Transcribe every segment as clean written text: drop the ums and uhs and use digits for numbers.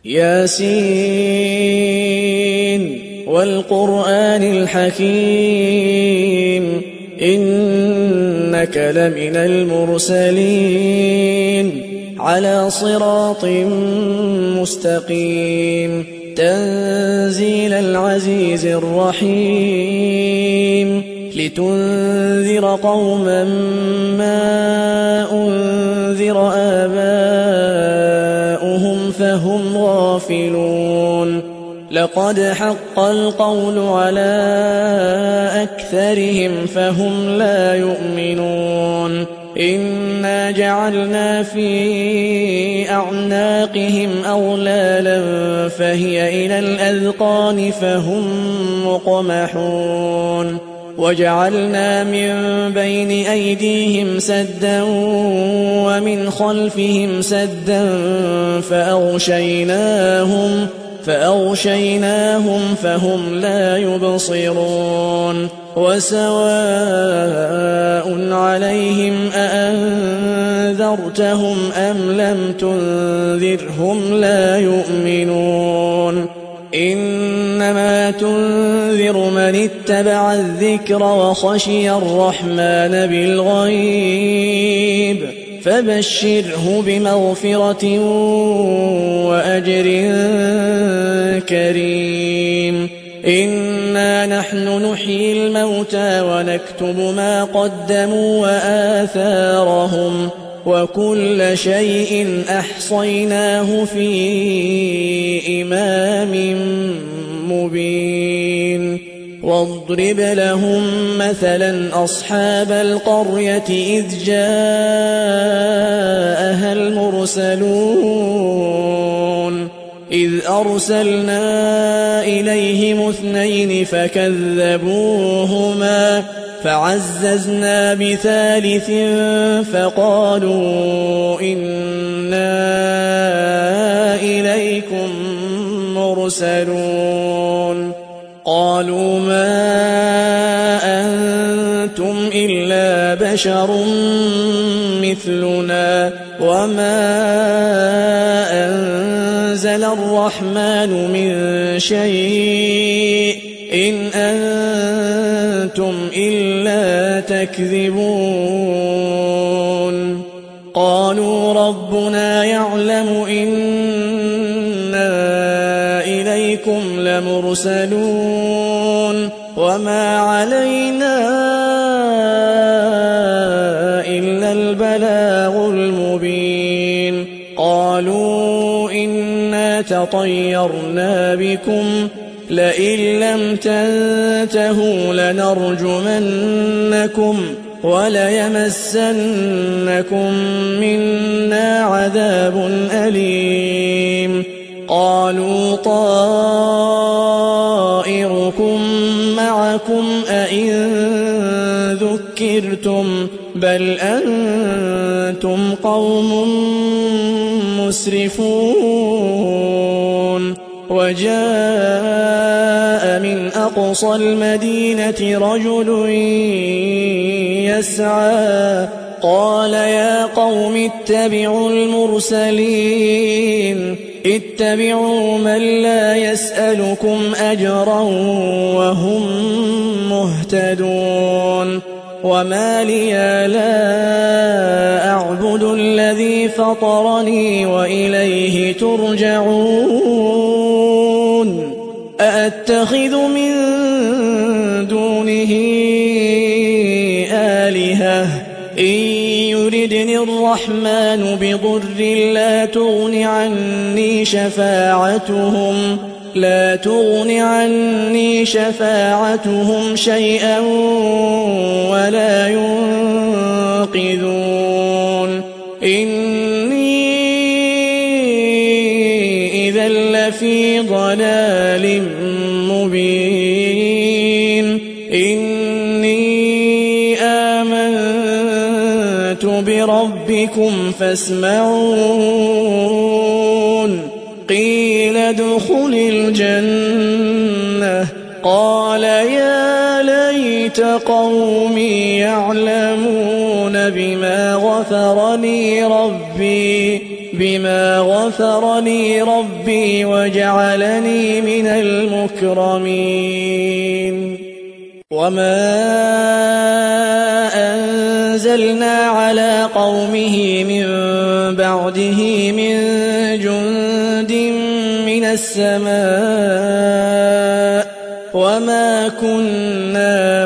ياسين والقرآن الحكيم إنك لمن المرسلين على صراط مستقيم تنزيل العزيز الرحيم لتنذر قوما ما أنذر آباؤهم فهم غافلون لقد حق القول على أكثرهم فهم لا يؤمنون إنا جعلنا في أعناقهم أغلالا فهي إلى الأذقان فهم مقمحون وجعلنا من بين أيديهم سدا ومن خلفهم سدا فأغشيناهم فهم لا يبصرون وسواء عليهم أأنذرتهم أم لم تنذرهم لا يؤمنون إنما تنذر من اتبع الذكر وخشي الرحمن بالغيب فبشره بمغفرة وأجر كريم إنا نحن نحيي الموتى ونكتب ما قدموا وآثارهم وكل شيء أحصيناه في إمام مبين واضرب لهم مثلا أصحاب القرية إذ جاءها المرسلون إذ أرسلنا إليهم 2 فكذبوهما فعززنا بثالث فقالوا إنا إليكم مرسلون قالوا ما أنتم إلا بشر مثلنا وما أنزل الرحمن من شيء إن أنتم إلا تكذبون قالوا ربنا يعلم إنا إليكم لمرسلون وما علينا إلا البلاغ المبين قالوا إنا تطيرنا بكم لئن لم تنتهوا لنرجمنكم وليمسنكم منا عذاب أليم قالوا طائركم معكم أئن ذكرتم بل أنتم قوم مسرفون وجاء من أقصى المدينة رجل يسعى قال يا قوم اتبعوا المرسلين اتبعوا من لا يسألكم أجرا وهم مهتدون وما لي لا أعبد الذي فطرني وإليه ترجعون أأتخذ من دونه آلهة إن يردني الرحمن بضر لا تغن عني شفاعتهم شيئا ولا ينقذون إني إذا لفي ضلال مبين إني آمنت بربكم فاسمعون قيل ادخل الجنة قال يا ليت قومي يعلمون بما غفر لي ربي بما غفر لي ربي وجعلني من المكرمين وما أنزلنا على قومه من بعده من جند من السماء وما كنا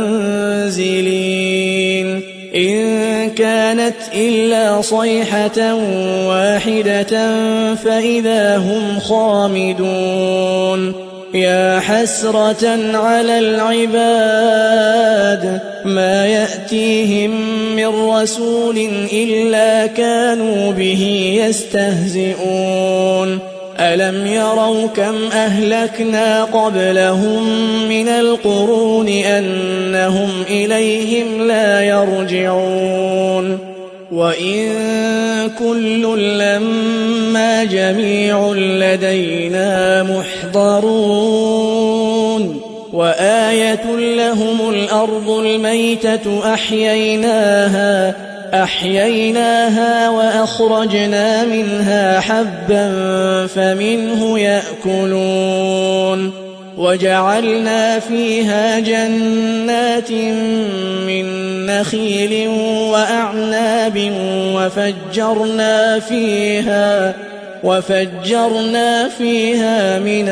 منزلين إن كانت إلا صيحة واحدة فإذا هم خامدون يا حسرة على العباد ما يأتيهم من رسول إلا كانوا به يستهزئون ألم يروا كم أهلكنا قبلهم من القرون أنهم إليهم لا يرجعون وإن كل لما جميع لدينا محضرون وآية لهم الأرض الميتة أحييناها وأخرجنا منها حبا فمنه يأكلون وجعلنا فيها جنات من نخيل وأعناب وفجرنا فيها من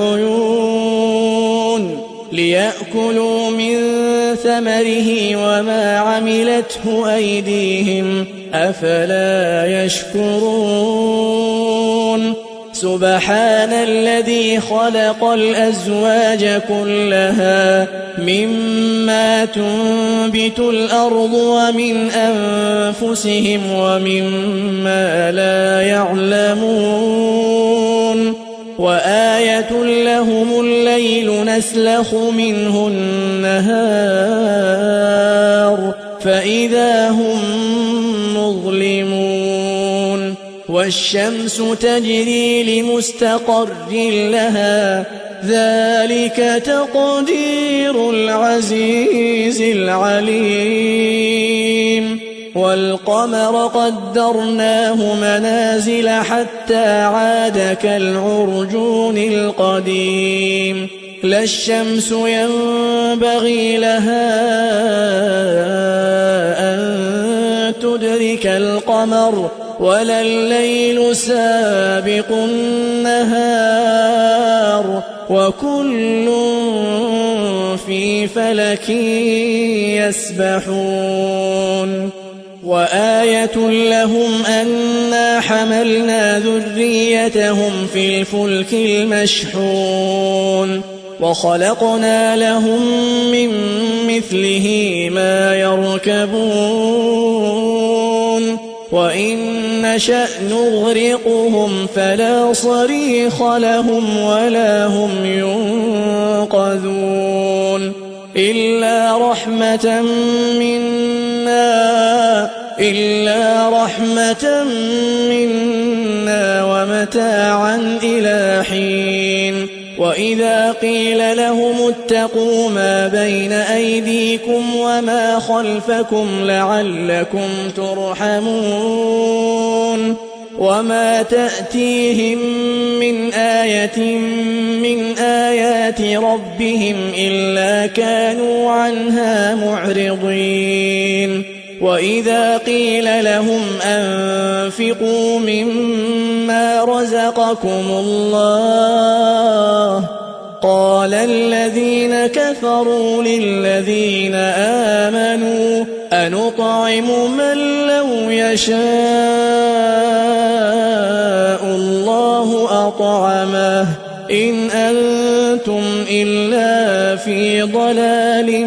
العيون ليأكلوا من ثمره وما عملته أيديهم أفلا يشكرون سبحان الذي خلق الأزواج كلها مما تنبت الأرض ومن أنفسهم ومما لا يعلمون وآية لهم الليل نسلخ منه النهار فإذا هم مظلمون والشمس تجري لمستقر لها ذلك تقدير العزيز العليم والقمر قدرناه منازل حتى عاد كالعرجون القديم لا الشمس ينبغي لها أن تدرك القمر ولا الليل سابق النهار وكل في فلك يسبحون وآية لهم أنا حملنا ذريتهم في الفلك المشحون وخلقنا لهم من مثله ما يركبون وإن نشأ نغرقهم فلا صريخ لهم ولا هم ينقذون إلا رحمة منا ومتاعا إلى حين وإذا قيل لهم اتقوا ما بين أيديكم وما خلفكم لعلكم ترحمون وما تأتيهم من آية من آيات ربهم إلا كانوا عنها معرضين وإذا قيل لهم أنفقوا مما رزقكم الله قال الذين كفروا للذين آمنوا أنطعم من لو يشاء الله أطعمه إن أنتم إلا في ضلال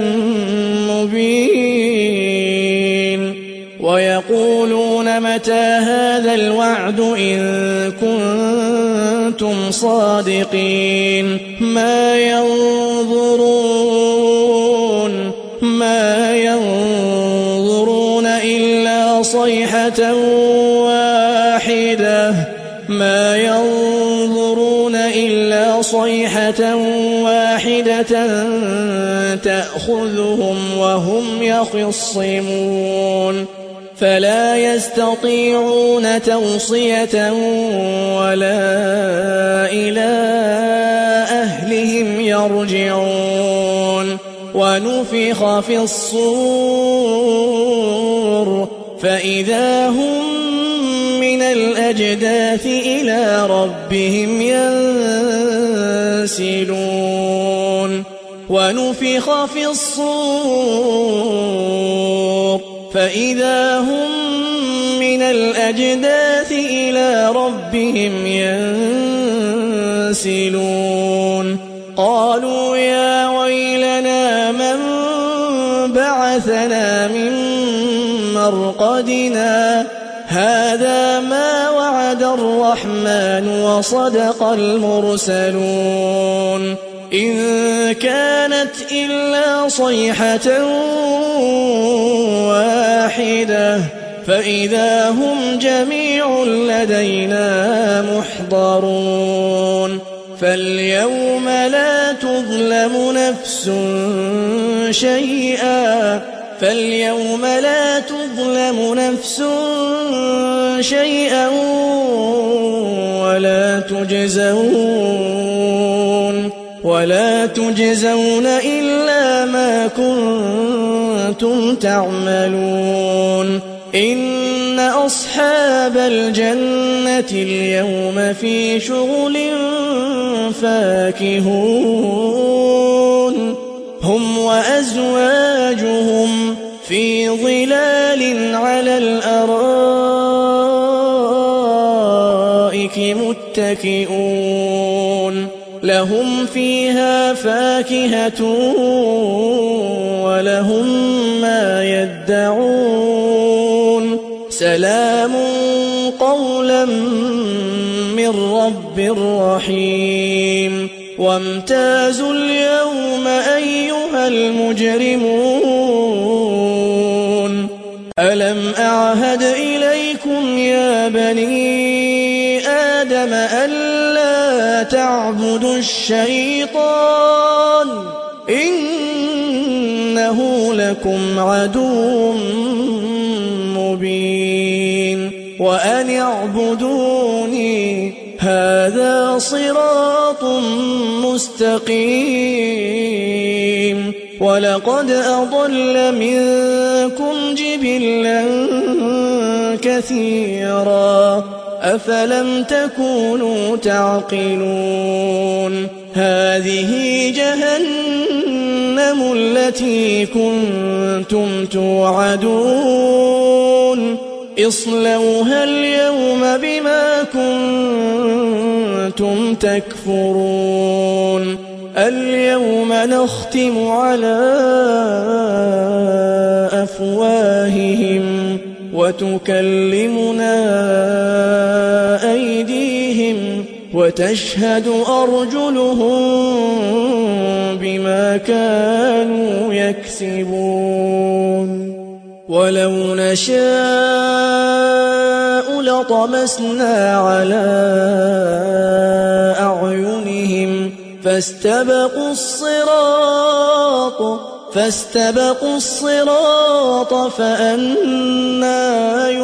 مبين ويقولون متى هذا الوعد إن كنتم صادقين ما ينظرون إلا صيحة واحدة تأخذهم وهم يخصمون فلا يستطيعون توصية ولا إلى أهلهم يرجعون ونفخ في الصور فإذا هم من الأجداث إلى ربهم ينسلون ونفخ في الصور فإذا هم من الأجداث إلى ربهم ينسلون قالوا يا ويلنا من بعثنا من مرقدنا هذا ما وعد الرحمن وصدق المرسلون إن كانت إلا صيحة واحدة فإذا هم جميع لدينا محضرون فاليوم لا تظلم نفس شيئا ولا تجزون إلا ما كنتم تعملون إن أصحاب الجنة اليوم في شغل فاكهون هم وأزواجهم في ظلال على الأرائك متكئون لهم فيها فاكهة ولهم ما يدعون سلام قولا من رب رحيم وامتازوا اليوم أيها المجرمون ألم أعهد إليكم يا بني آدم ألا تعبدوا الشيطان إنه لكم عدو مبين وأن اعبدوني هذا صراط مستقيم ولقد أضل منكم جبلا كثيرا أفلم تكونوا تعقلون هذه جهنم التي كنتم توعدون اصلوها اليوم بما كنتم تكفرون اليوم نختم على أفواههم وتكلمنا أيديهم وتشهد أرجلهم بما كانوا يكسبون ولو نشاء لطمسنا على أعينهم فاستبقوا الصراط فأنى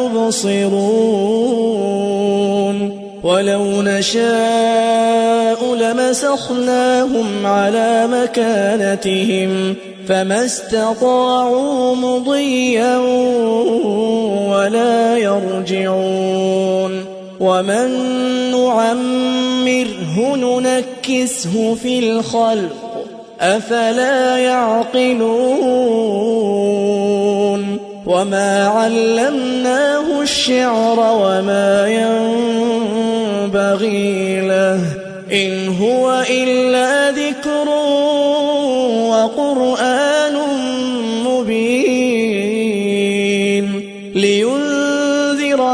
يبصرون ولو نشاء لمسخناهم على مكانتهم فما استطاعوا مضيا ولا يرجعون ومن نعمره ننكسه في الخلق أفلا يعقلون وما علمناه الشعر وما ينبغي له إن هو إلا ذكر وقرآن مبين لينذر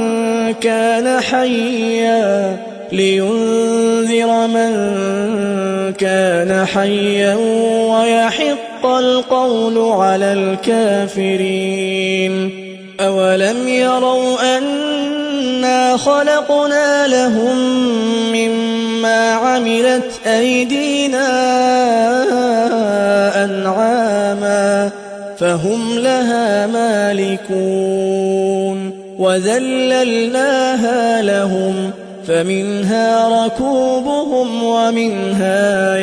من كان حيا ويحق القول على الكافرين أولم يروا أنا خلقنا لهم مما عملت أيدينا أنعاما فهم لها مالكون وذللناها لهم فمنها ركوبهم ومنها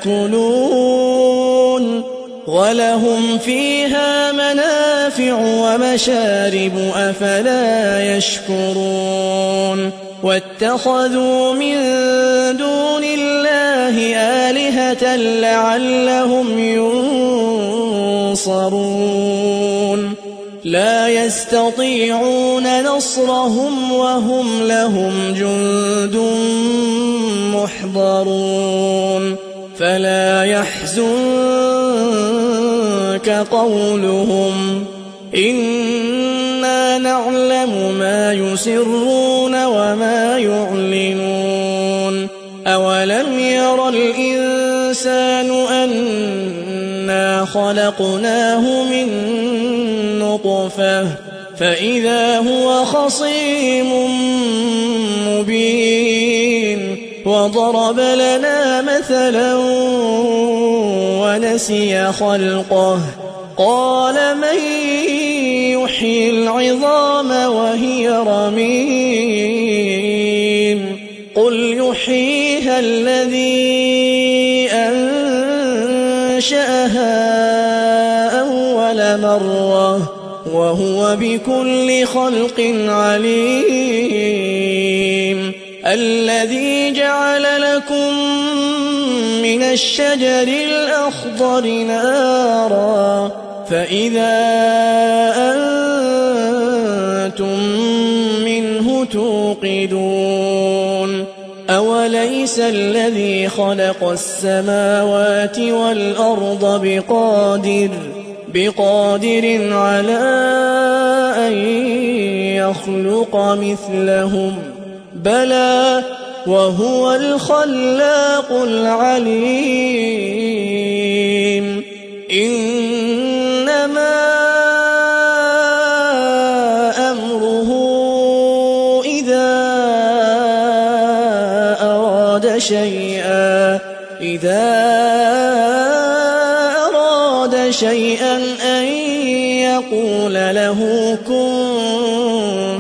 يأكلون ولهم فيها منافع ومشارب أفلا يشكرون واتخذوا من دون الله آلهة لعلهم ينصرون لا يستطيعون نصرهم وهم لهم جند محضرون فلا يحزنك قولهم إنا نعلم ما يسرون وما يعلنون أولم ير الإنسان أنا خلقناه من نطفة فإذا هو خصيم مبين وضرب لنا مثلا ونسي خلقه قال من يحيي العظام وهي رميم قل يحييها الذي أنشأها أول مرة وهو بكل خلق عليم الذي جعل لكم من الشجر الأخضر نارا فإذا أنتم منه توقدون أوليس الذي خلق السماوات والأرض بقادر على أن يخلق مثلهم بلى وهو الخلاق العليم إنما أمره إذا أراد شيئا أن يقول له كن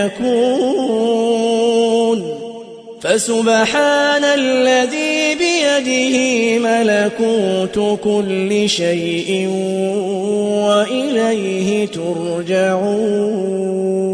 فيكون فسبحان الذي بيده ملكوت كل شيء وإليه ترجعون